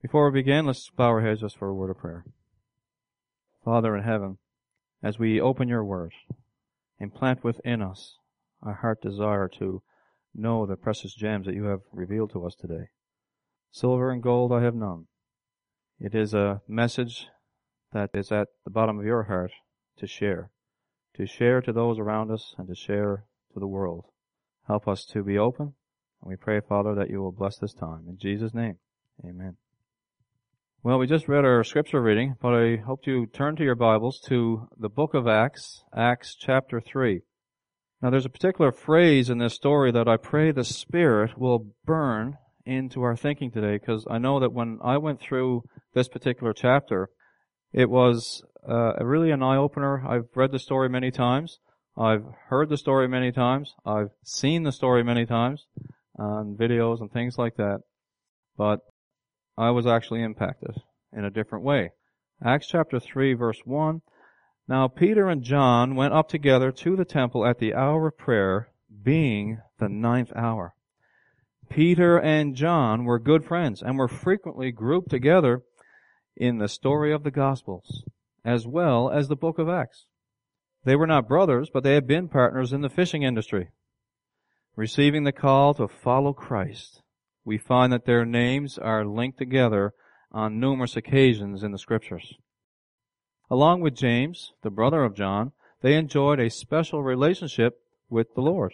Before we begin, let's bow our heads just for a word of prayer. Father in heaven, as we open your word, implant within us our heart desire to know the precious gems that you have revealed to us today. Silver and gold I have none. It is a message that is at the bottom of your heart to share to those around us and to share to the world. Help us to be open, and we pray, Father, that you will bless this time. In Jesus' name, amen. Well, we just read our scripture reading, but I hope you turn to your Bibles to the book of Acts, Acts chapter 3. Now, there's a particular phrase in this story that I pray the Spirit will burn into our thinking today, because I know that when I went through this particular chapter, it was really an eye-opener. I've read the story many times. I've heard the story many times. I've seen the story many times on videos and things like that. But I was actually impacted in a different way. Acts chapter 3, verse 1. Now Peter and John went up together to the temple at the hour of prayer, being the 9th hour. Peter and John were good friends and were frequently grouped together in the story of the Gospels, as well as the book of Acts. They were not brothers, but they had been partners in the fishing industry. Receiving the call to follow Christ, we find that their names are linked together on numerous occasions in the Scriptures. Along with James, the brother of John, they enjoyed a special relationship with the Lord.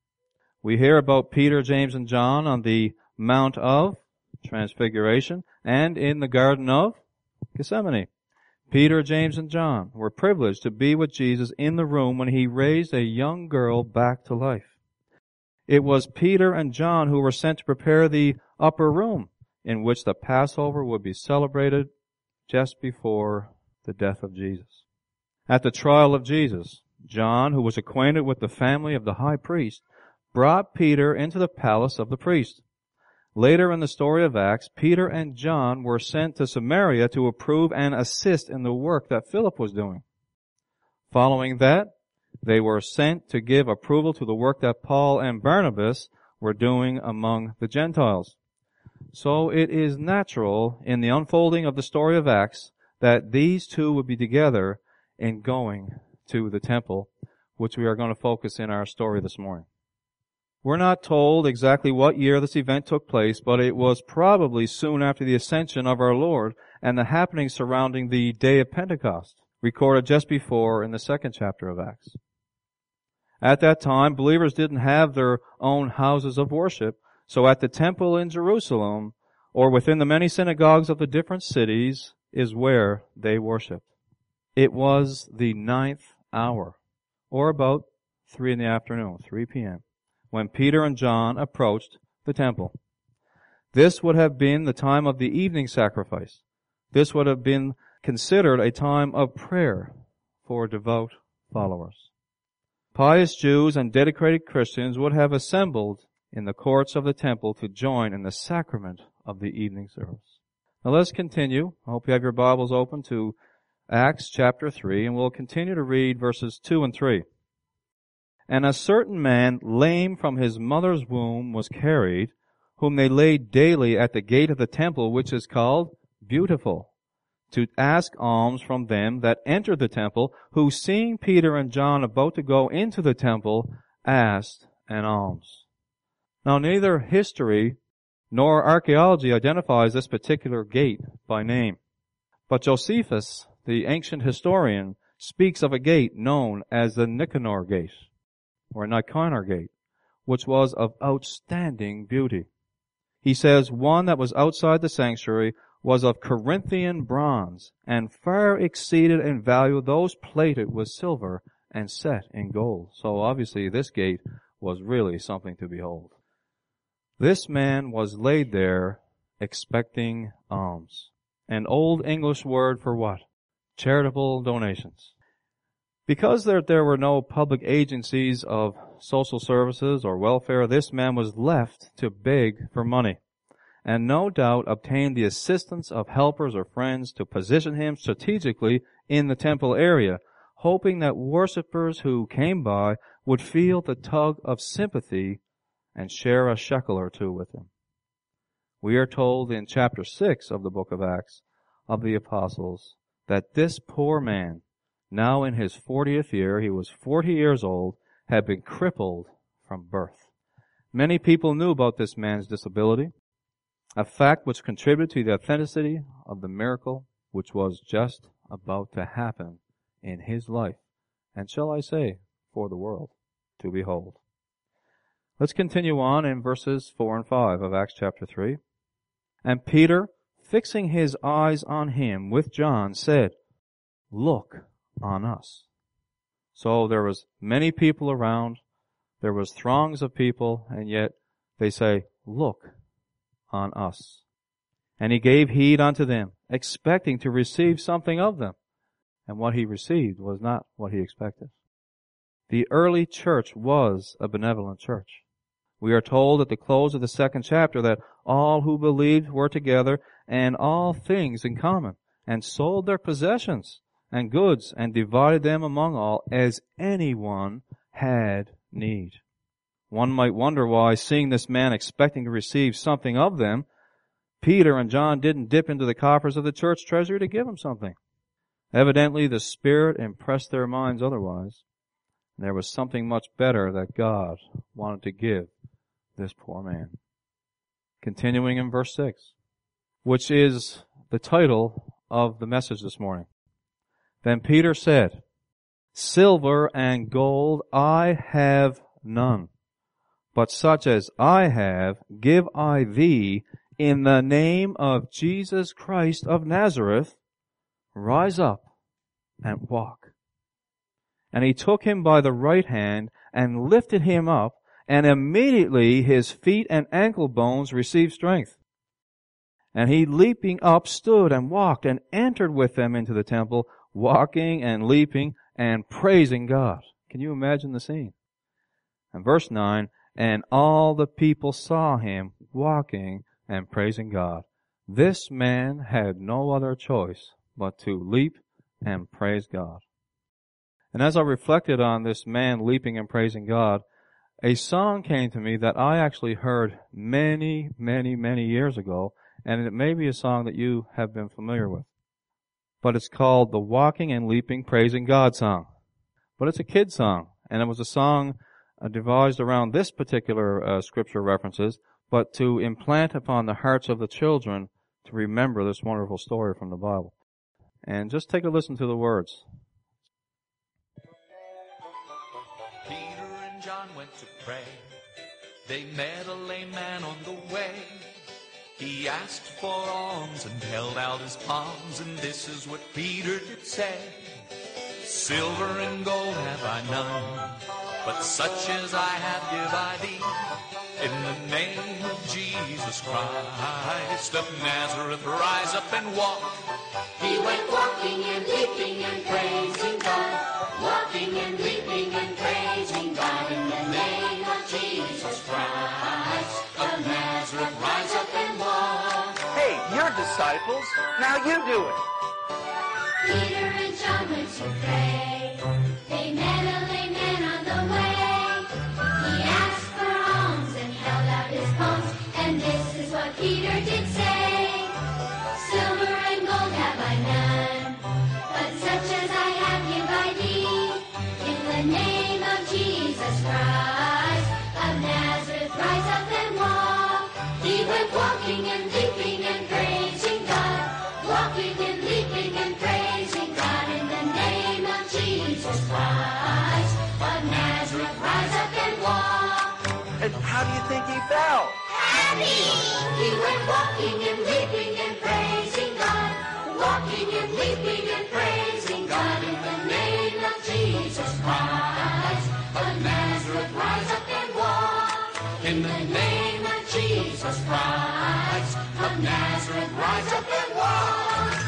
We hear about Peter, James, and John on the Mount of Transfiguration and in the Garden of Gethsemane. Peter, James, and John were privileged to be with Jesus in the room when he raised a young girl back to life. It was Peter and John who were sent to prepare the upper room in which the Passover would be celebrated just before the death of Jesus. At the trial of Jesus, John, who was acquainted with the family of the high priest, brought Peter into the palace of the priest. Later in the story of Acts, Peter and John were sent to Samaria to approve and assist in the work that Philip was doing. Following that, they were sent to give approval to the work that Paul and Barnabas were doing among the Gentiles. So it is natural in the unfolding of the story of Acts that these two would be together in going to the temple, which we are going to focus in our story this morning. We're not told exactly what year this event took place, but it was probably soon after the ascension of our Lord and the happenings surrounding the day of Pentecost, recorded just before in the 2nd chapter of Acts. At that time, believers didn't have their own houses of worship, so at the temple in Jerusalem, or within the many synagogues of the different cities, is where they worshiped. It was the 9th hour, or about 3 in the afternoon, 3 p.m., when Peter and John approached the temple. This would have been the time of the evening sacrifice. This would have been considered a time of prayer for devout followers. Pious Jews and dedicated Christians would have assembled in the courts of the temple to join in the sacrament of the evening service. Now let's continue. I hope you have your Bibles open to Acts chapter 3, and we'll continue to read verses 2 and 3. And a certain man, lame from his mother's womb, was carried, whom they laid daily at the gate of the temple, which is called Beautiful, to ask alms from them that entered the temple, who, seeing Peter and John about to go into the temple, asked an alms. Now, neither history nor archaeology identifies this particular gate by name, but Josephus, the ancient historian, speaks of a gate known as the Nicanor Gate, or Nicanor Gate, which was of outstanding beauty. He says one that was outside the sanctuary was of Corinthian bronze and far exceeded in value those plated with silver and set in gold. So obviously this gate was really something to behold. This man was laid there expecting alms. An old English word for what? Charitable donations. Because there were no public agencies of social services or welfare, this man was left to beg for money, and no doubt obtained the assistance of helpers or friends to position him strategically in the temple area, hoping that worshippers who came by would feel the tug of sympathy and share a shekel or two with him. We are told in chapter 6 of the book of Acts of the Apostles that this poor man, now in his 40th year, he was 40 years old, had been crippled from birth. Many people knew about this man's disability, a fact which contributed to the authenticity of the miracle which was just about to happen in his life, and shall I say, for the world to behold. Let's continue on in verses 4 and 5 of Acts chapter 3. And Peter, fixing his eyes on him with John, said, "Look on us." So there was many people around, there was throngs of people, and yet they say, "Look on us." And he gave heed unto them, expecting to receive something of them. And what he received was not what he expected. The early church was a benevolent church. We are told at the close of the 2nd chapter that all who believed were together and all things in common, and sold their possessions and goods and divided them among all as anyone had need. One might wonder why, seeing this man expecting to receive something of them, Peter and John didn't dip into the coffers of the church treasury to give him something. Evidently the Spirit impressed their minds otherwise. There was something much better that God wanted to give this poor man. Continuing in verse 6, which is the title of the message this morning. Then Peter said, "Silver and gold I have none, but such as I have give I thee. In the name of Jesus Christ of Nazareth, rise up and walk." And he took him by the right hand and lifted him up, and immediately his feet and ankle bones received strength. And he, leaping up, stood and walked and entered with them into the temple, walking and leaping and praising God. Can you imagine the scene? And verse 9, and all the people saw him walking and praising God. This man had no other choice but to leap and praise God. And as I reflected on this man leaping and praising God, a song came to me that I actually heard many, many, many years ago, and it may be a song that you have been familiar with. But it's called the Walking and Leaping Praising God song. But it's a kid's song, and it was a song devised around this particular scripture references, but to implant upon the hearts of the children to remember this wonderful story from the Bible. And just take a listen to the words. Peter and John went to pray. They met a lame man on the way. He asked for alms and held out his palms, and this is what Peter did say. Silver and gold have I none, but such as I have give I thee. In the name of Jesus Christ of Nazareth, rise up and walk. He went walking and leaping and praising God, walking and leaping and praising God. In the name of Jesus Christ of Nazareth, rise up and walk. Hey, you're disciples. Now you do it. Peter and John went to pray. They met a lame man on the way. He asked for alms and held out his palms, and this is what Peter did say. Silver and gold have I none, but such as I have give I thee. In the name of Jesus Christ of Nazareth, rise up and walk. He went walking and leaping and praising God, walking and leaping and praising God. In the name of Jesus Christ of Nazareth, rise up and walk. And how do you think he felt? Happy! He went walking and leaping and praising God, walking and leaping and praising God. In the name of Jesus Christ of Nazareth, rise up and walk. In the name of Jesus Christ of Nazareth, rise up and walk.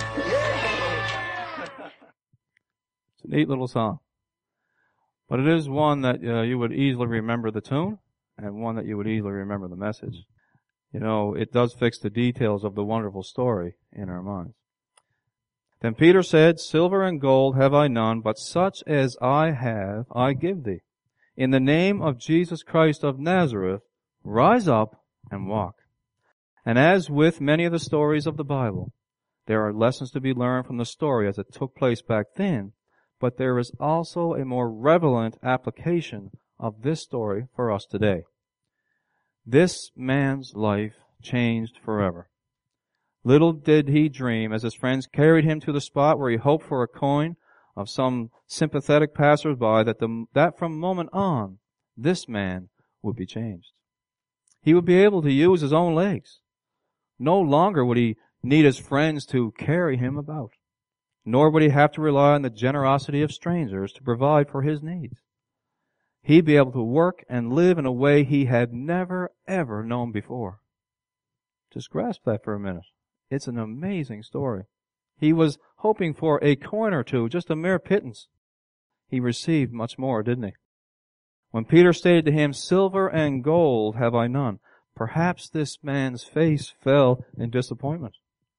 It's a neat little song. But it is one that you would easily remember the tune, and one that you would easily remember the message. You know, it does fix the details of the wonderful story in our minds. Then Peter said, Silver and gold have I none, but such as I have I give thee. In the name of Jesus Christ of Nazareth, rise up and walk. And as with many of the stories of the Bible, there are lessons to be learned from the story as it took place back then, but there is also a more relevant application of this story for us today. This man's life changed forever. Little did he dream, as his friends carried him to the spot where he hoped for a coin of some sympathetic passersby, that from moment on, this man would be changed. He would be able to use his own legs. No longer would he need his friends to carry him about, nor would he have to rely on the generosity of strangers to provide for his needs. He'd be able to work and live in a way he had never, ever known before. Just grasp that for a minute. It's an amazing story. He was hoping for a coin or two, just a mere pittance. He received much more, didn't he? When Peter stated to him, "Silver and gold have I none," perhaps this man's face fell in disappointment.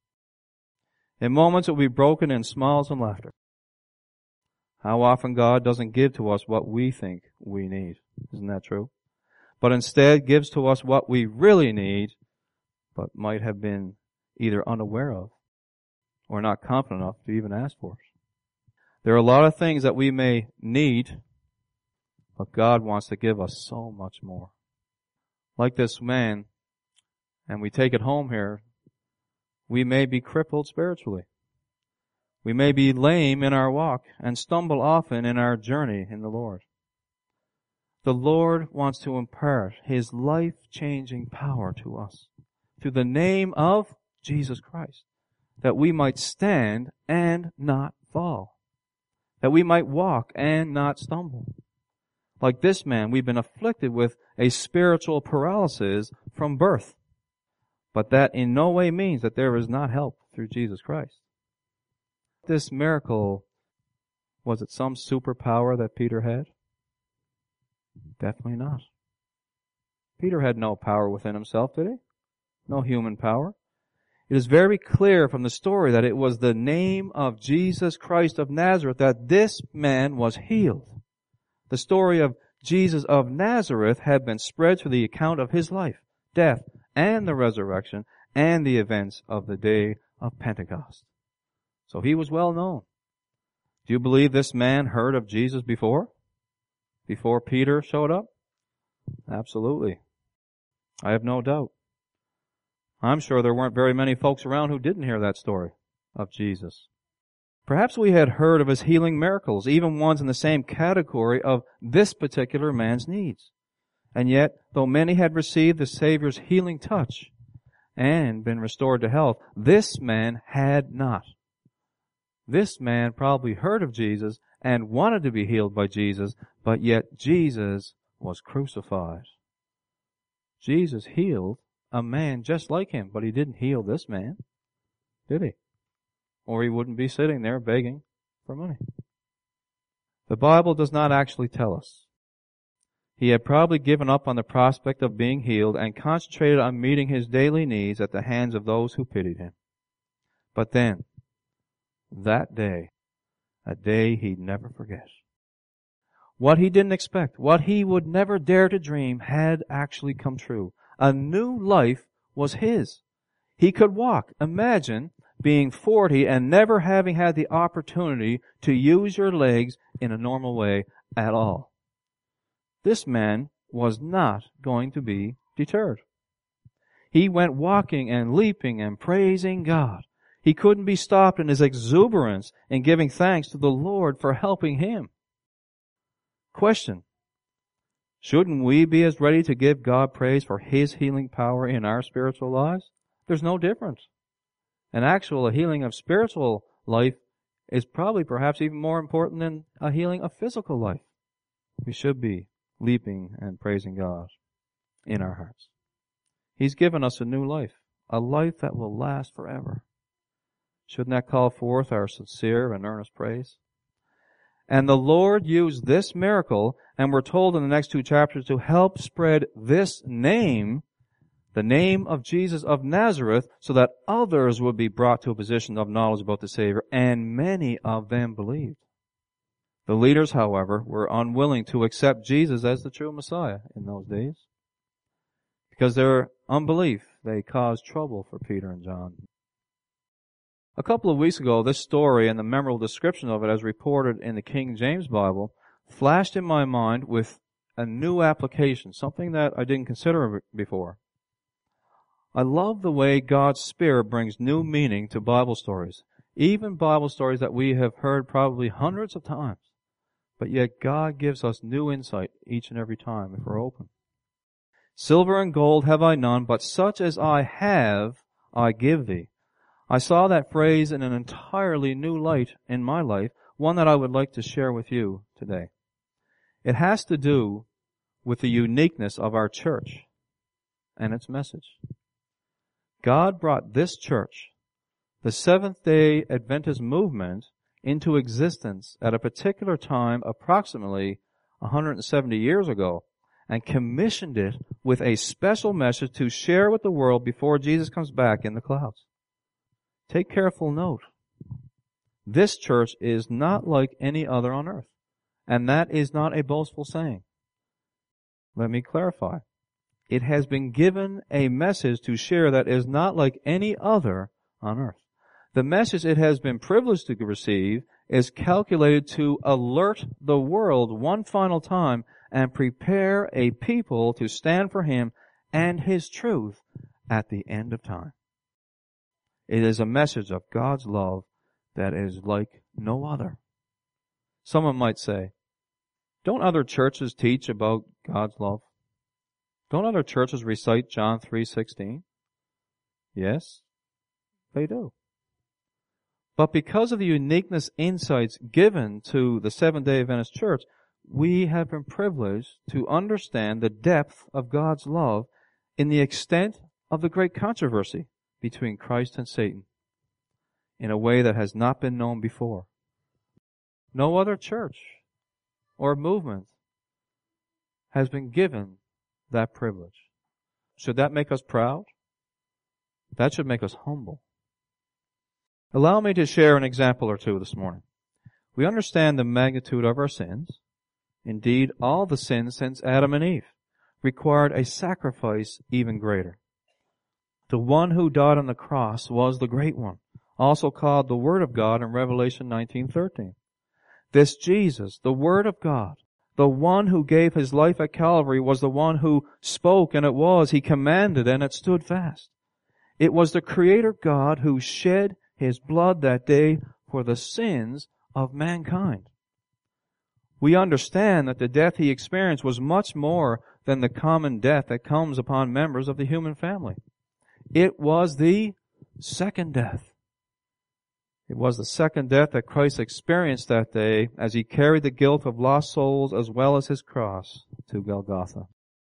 In moments it will be broken in smiles and laughter. How often God doesn't give to us what we think we need. Isn't that true? But instead gives to us what we really need, but might have been either unaware of or not confident enough to even ask for it. There are a lot of things that we may need, but God wants to give us so much more. Like this man, and we take it home here, we may be crippled spiritually. We may be lame in our walk and stumble often in our journey in the Lord. The Lord wants to impart His life-changing power to us through the name of Jesus Christ, that we might stand and not fall, that we might walk and not stumble. Like this man, we've been afflicted with a spiritual paralysis from birth, but that in no way means that there is not help through Jesus Christ. This miracle, was it some superpower that Peter had? Definitely not. Peter had no power within himself, did he? No human power. It is very clear from the story that it was the name of Jesus Christ of Nazareth that this man was healed. The story of Jesus of Nazareth had been spread through the account of his life, death, and the resurrection, and the events of the day of Pentecost. So he was well known. Do you believe this man heard of Jesus before? Before Peter showed up? Absolutely. I have no doubt. I'm sure there weren't very many folks around who didn't hear that story of Jesus. Perhaps we had heard of his healing miracles, even ones in the same category of this particular man's needs. And yet, though many had received the Savior's healing touch and been restored to health, this man had not. This man probably heard of Jesus and wanted to be healed by Jesus, but yet Jesus was crucified. Jesus healed a man just like him, but he didn't heal this man, did he? Or he wouldn't be sitting there begging for money. The Bible does not actually tell us. He had probably given up on the prospect of being healed and concentrated on meeting his daily needs at the hands of those who pitied him. But then, that day, a day he'd never forget. What he didn't expect, what he would never dare to dream, had actually come true. A new life was his. He could walk. Imagine being 40 and never having had the opportunity to use your legs in a normal way at all. This man was not going to be deterred. He went walking and leaping and praising God. He couldn't be stopped in his exuberance in giving thanks to the Lord for helping him. Question: shouldn't we be as ready to give God praise for His healing power in our spiritual lives? There's no difference. An actual healing of spiritual life is probably perhaps even more important than a healing of physical life. We should be leaping and praising God in our hearts. He's given us a new life, a life that will last forever. Shouldn't that call forth our sincere and earnest praise? And the Lord used this miracle, and we're told in the next 2 chapters, to help spread this name, the name of Jesus of Nazareth, so that others would be brought to a position of knowledge about the Savior, and many of them believed. The leaders, however, were unwilling to accept Jesus as the true Messiah in those days, because their unbelief they caused trouble for Peter and John. A couple of weeks ago, this story and the memorable description of it as reported in the King James Bible flashed in my mind with a new application, something that I didn't consider before. I love the way God's Spirit brings new meaning to Bible stories, even Bible stories that we have heard probably hundreds of times. But yet God gives us new insight each and every time if we're open. Silver and gold have I none, but such as I have, I give thee. I saw that phrase in an entirely new light in my life, one that I would like to share with you today. It has to do with the uniqueness of our church and its message. God brought this church, the Seventh-day Adventist movement, into existence at a particular time approximately 170 years ago and commissioned it with a special message to share with the world before Jesus comes back in the clouds. Take careful note. This church is not like any other on earth, and that is not a boastful saying. Let me clarify. It has been given a message to share that is not like any other on earth. The message it has been privileged to receive is calculated to alert the world one final time and prepare a people to stand for Him and His truth at the end of time. It is a message of God's love that is like no other. Someone might say, don't other churches teach about God's love? Don't other churches recite John 3:16? Yes, they do. But because of the uniqueness insights given to the Seventh-day Adventist Church, we have been privileged to understand the depth of God's love in the extent of the great controversy between Christ and Satan in a way that has not been known before. No other church or movement has been given that privilege. Should that make us proud? That should make us humble. Allow me to share an example or two this morning. We understand the magnitude of our sins. Indeed, all the sins since Adam and Eve required a sacrifice even greater. The one who died on the cross was the great one, also called the Word of God in Revelation 19:13. This Jesus, the Word of God, the one who gave His life at Calvary, was the one who spoke and it was. He commanded and it stood fast. It was the Creator God who shed His blood that day for the sins of mankind. We understand that the death He experienced was much more than the common death that comes upon members of the human family. It was the second death. It was the second death that Christ experienced that day as He carried the guilt of lost souls as well as His cross to Golgotha.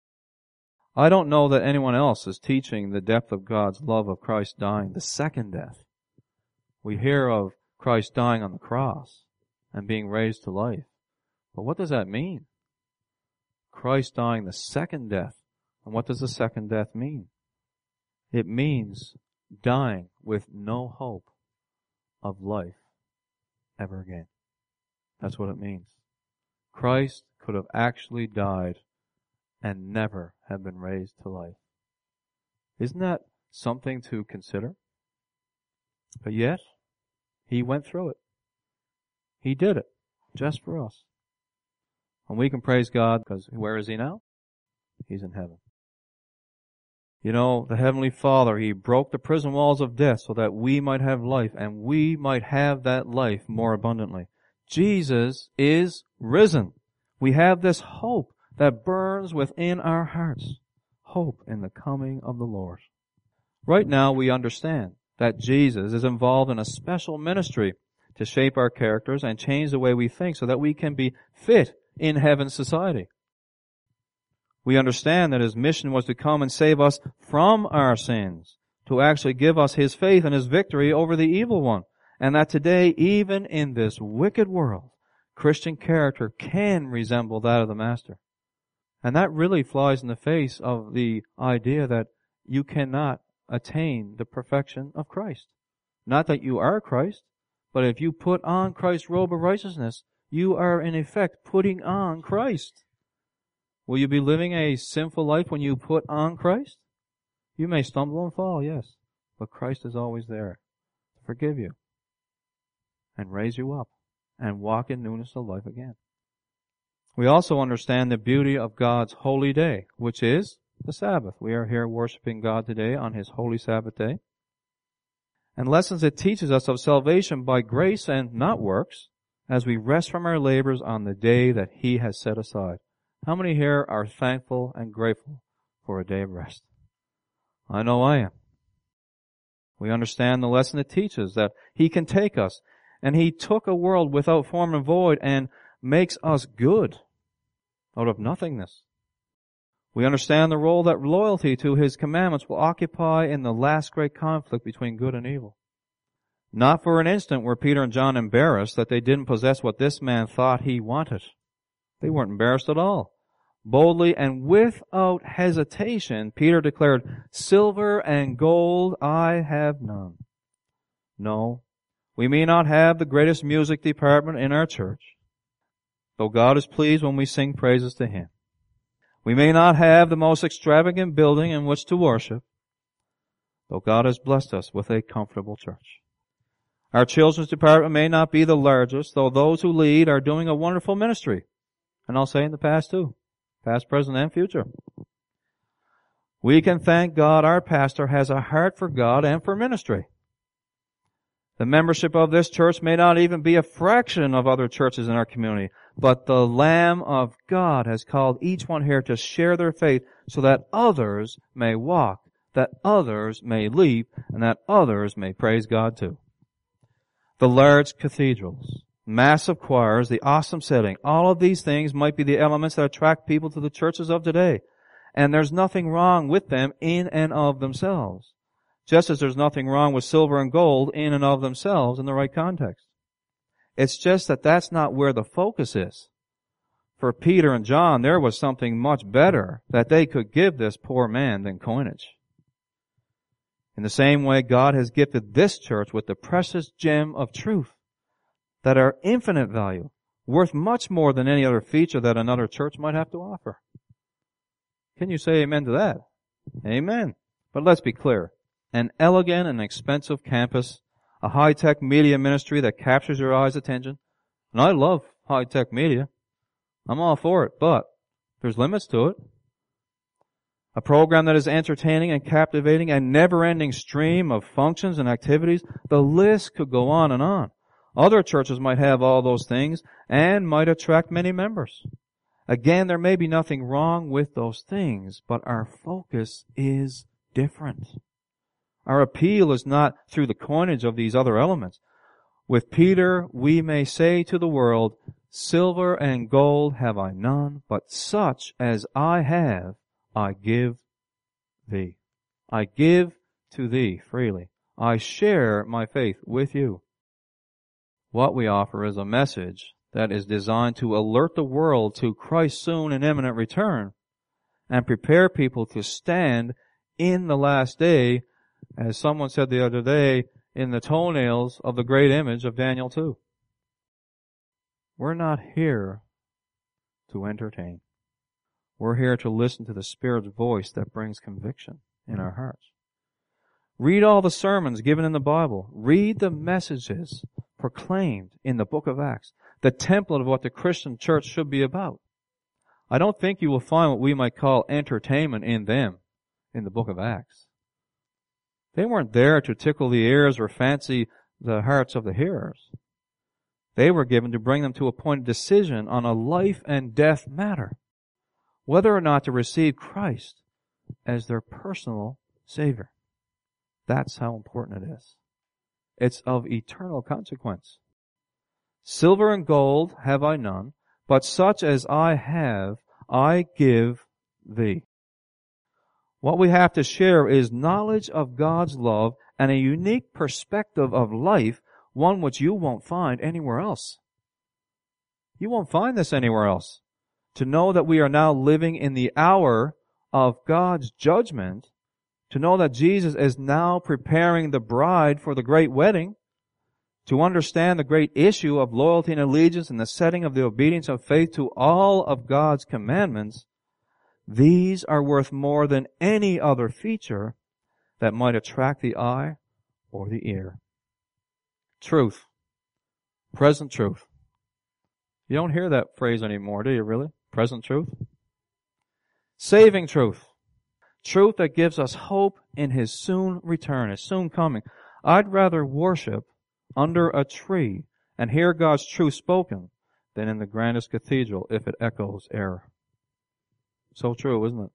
I don't know that anyone else is teaching the depth of God's love of Christ dying the second death. We hear of Christ dying on the cross and being raised to life. But what does that mean? Christ dying the second death. And what does the second death mean? It means dying with no hope of life ever again. That's what it means. Christ could have actually died and never have been raised to life. Isn't that something to consider? But yet, He went through it. He did it just for us. And we can praise God because where is He now? He's in heaven. You know, the Heavenly Father, He broke the prison walls of death so that we might have life and we might have that life more abundantly. Jesus is risen. We have this hope that burns within our hearts. Hope in the coming of the Lord. Right now we understand that Jesus is involved in a special ministry to shape our characters and change the way we think so that we can be fit in heaven's society. We understand that His mission was to come and save us from our sins, to actually give us His faith and His victory over the evil one, and that today, even in this wicked world, Christian character can resemble that of the Master. And that really flies in the face of the idea that you cannot attain the perfection of Christ. Not that you are Christ, but if you put on Christ's robe of righteousness, you are in effect putting on Christ. Will you be living a sinful life when you put on Christ? You may stumble and fall, yes, but Christ is always there to forgive you and raise you up and walk in newness of life again. We also understand the beauty of God's holy day, which is the Sabbath. We are here worshiping God today on His holy Sabbath day. And lessons it teaches us of salvation by grace and not works, as we rest from our labors on the day that He has set aside. How many here are thankful and grateful for a day of rest? I know I am. We understand the lesson it teaches, that He can take us, and He took a world without form and void and makes us good out of nothingness. We understand the role that loyalty to His commandments will occupy in the last great conflict between good and evil. Not for an instant were Peter and John embarrassed that they didn't possess what this man thought he wanted. They weren't embarrassed at all. Boldly and without hesitation, Peter declared, "Silver and gold I have none." No, we may not have the greatest music department in our church, though God is pleased when we sing praises to Him. We may not have the most extravagant building in which to worship, though God has blessed us with a comfortable church. Our children's department may not be the largest, though those who lead are doing a wonderful ministry. And I'll say in the past too. Past, present, and future. We can thank God our pastor has a heart for God and for ministry. The membership of this church may not even be a fraction of other churches in our community, but the Lamb of God has called each one here to share their faith so that others may walk, that others may leap, and that others may praise God too. The large cathedrals, massive choirs, the awesome setting, all of these things might be the elements that attract people to the churches of today. And there's nothing wrong with them in and of themselves. Just as there's nothing wrong with silver and gold in and of themselves in the right context. It's just that that's not where the focus is. For Peter and John, there was something much better that they could give this poor man than coinage. In the same way, God has gifted this church with the precious gem of truth that are infinite value, worth much more than any other feature that another church might have to offer. Can you say amen to that? Amen. But let's be clear. An elegant and expensive campus, a high-tech media ministry that captures your eye's attention. And I love high-tech media. I'm all for it, but there's limits to it. A program that is entertaining and captivating, a never-ending stream of functions and activities. The list could go on and on. Other churches might have all those things and might attract many members. Again, there may be nothing wrong with those things, but our focus is different. Our appeal is not through the coinage of these other elements. With Peter, we may say to the world, "Silver and gold have I none, but such as I have, I give thee." I give to thee freely. I share my faith with you. What we offer is a message that is designed to alert the world to Christ's soon and imminent return and prepare people to stand in the last day, as someone said the other day, in the toenails of the great image of Daniel 2. We're not here to entertain. We're here to listen to the Spirit's voice that brings conviction in our hearts. Read all the sermons given in the Bible. Read the messages proclaimed in the book of Acts, the template of what the Christian church should be about. I don't think you will find what we might call entertainment in them in the book of Acts. They weren't there to tickle the ears or fancy the hearts of the hearers. They were given to bring them to a point of decision on a life and death matter, whether or not to receive Christ as their personal Savior. That's how important it is. It's of eternal consequence. Silver and gold have I none, but such as I have, I give thee. What we have to share is knowledge of God's love and a unique perspective of life, one which you won't find anywhere else. You won't find this anywhere else. To know that we are now living in the hour of God's judgment, to know that Jesus is now preparing the bride for the great wedding, to understand the great issue of loyalty and allegiance and the setting of the obedience of faith to all of God's commandments, these are worth more than any other feature that might attract the eye or the ear. Truth. Present truth. You don't hear that phrase anymore, do you really? Present truth. Saving truth. Truth that gives us hope in His soon return, His soon coming. I'd rather worship under a tree and hear God's truth spoken than in the grandest cathedral if it echoes error. So true, isn't it?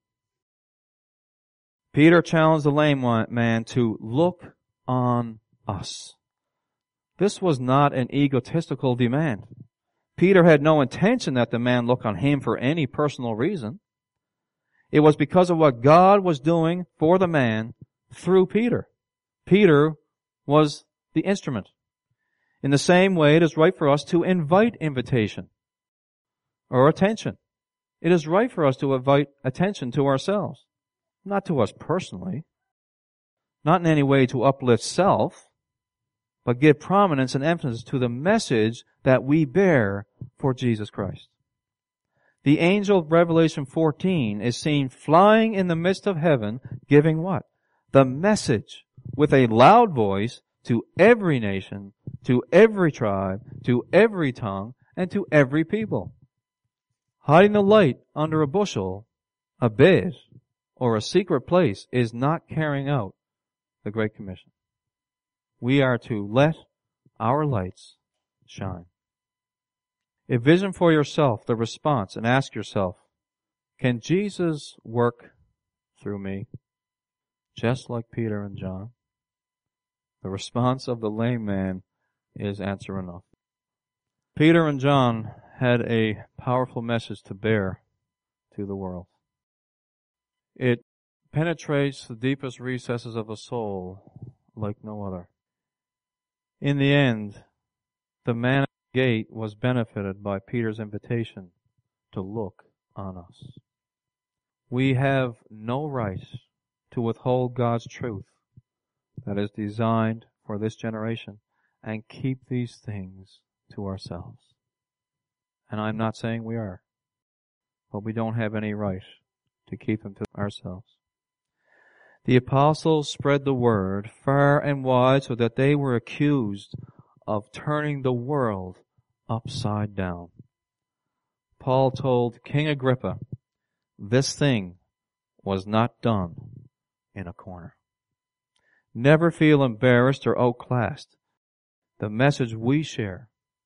Peter challenged the lame man to look on us. This was not an egotistical demand. Peter had no intention that the man look on him for any personal reason. It was because of what God was doing for the man through Peter. Peter was the instrument. In the same way, it is right for us to invite invitation or attention. It is right for us to invite attention to ourselves, not to us personally, not in any way to uplift self, but give prominence and emphasis to the message that we bear for Jesus Christ. The angel of Revelation 14 is seen flying in the midst of heaven, giving what? The message with a loud voice to every nation, to every tribe, to every tongue, and to every people. Hiding the light under a bushel, a bed, or a secret place is not carrying out the Great Commission. We are to let our lights shine. Envision for yourself the response and ask yourself, can Jesus work through me? Just like Peter and John. The response of the lame man is answer enough. Peter and John had a powerful message to bear to the world. It penetrates the deepest recesses of the soul like no other. In the end, the man at the gate was benefited by Peter's invitation to look on us. We have no right to withhold God's truth that is designed for this generation and keep these things to ourselves. And I'm not saying we are, but we don't have any right to keep them to ourselves. The apostles spread the word far and wide so that they were accused of turning the world upside down. Paul told King Agrippa, this thing was not done in a corner. Never feel embarrassed or outclassed. The message we share,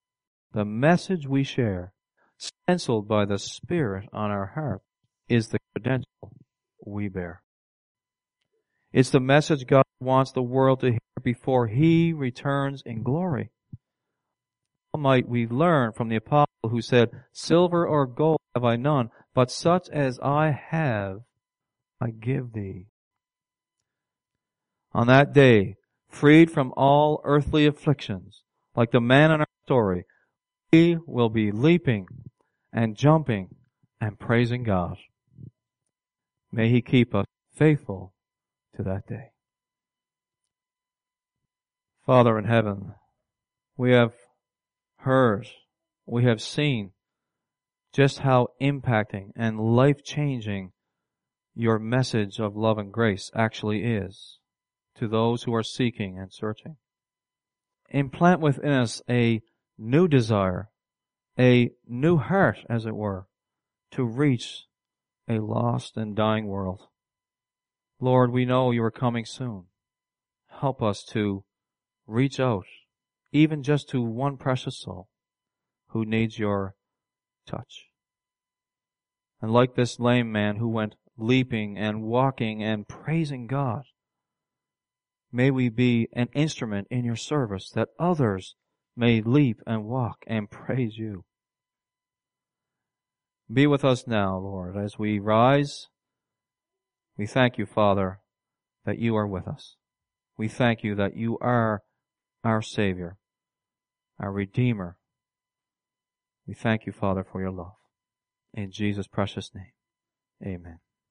stenciled by the Spirit on our heart, is the credential we bear. It's the message God wants the world to hear before He returns in glory. How might we learn from the apostle who said, silver or gold have I none, but such as I have, I give thee. On that day, freed from all earthly afflictions, like the man in our story, we will be leaping and jumping and praising God. May He keep us faithful to that day. Father in heaven, we have heard, we have seen just how impacting and life-changing your message of love and grace actually is to those who are seeking and searching. Implant within us a new desire, a new heart, as it were, to reach a lost and dying world. Lord, we know you are coming soon. Help us to reach out, even just to one precious soul who needs your touch. And like this lame man who went leaping and walking and praising God, may we be an instrument in your service that others may leap and walk and praise you. Be with us now, Lord, as we rise. We thank you, Father, that you are with us. We thank you that you are our Savior, our Redeemer. We thank you, Father, for your love. In Jesus' precious name, amen.